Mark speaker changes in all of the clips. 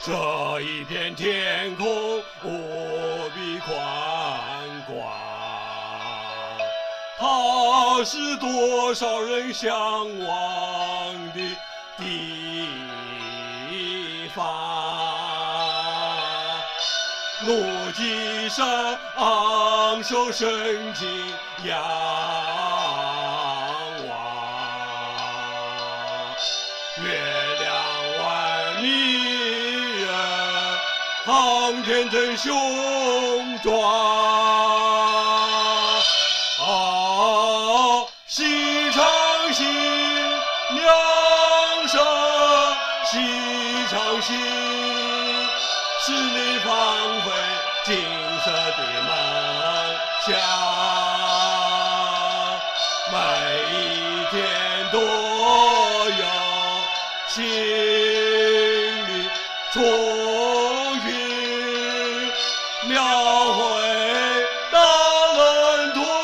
Speaker 1: 这一片天空无比宽广，它是多少人向往的地方。怒击山昂首深情仰望，月亮万里人，航天真雄壮。西昌西，两声西昌西，十里放飞金色的梦想，每一天都有新的冲云，描绘大蓝图，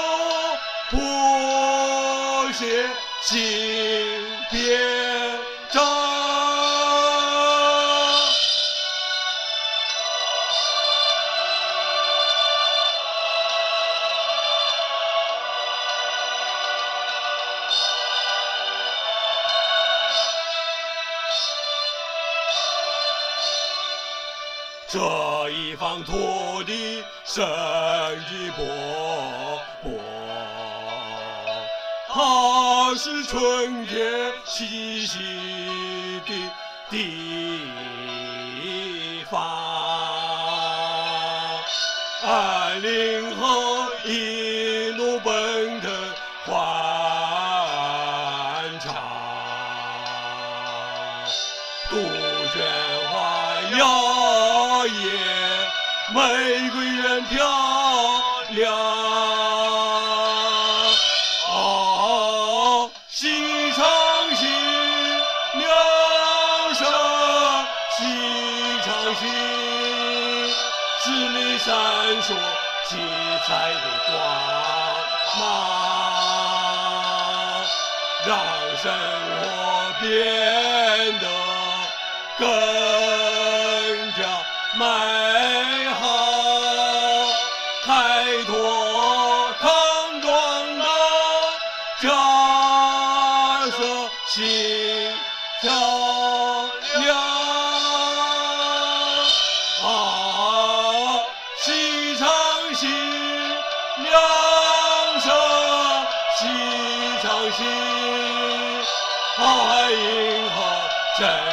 Speaker 1: 谱写新篇章。这一方土地生机勃勃，它是春天气息的地方。20后一路奔腾欢畅，杜鹃花摇曳，玫瑰园漂亮。西昌西，两声西昌西，十里闪烁七彩的光芒，让生活变得更加美好，开拓康庄的架设新漂亮。西昌西，两声西昌西，好海迎候真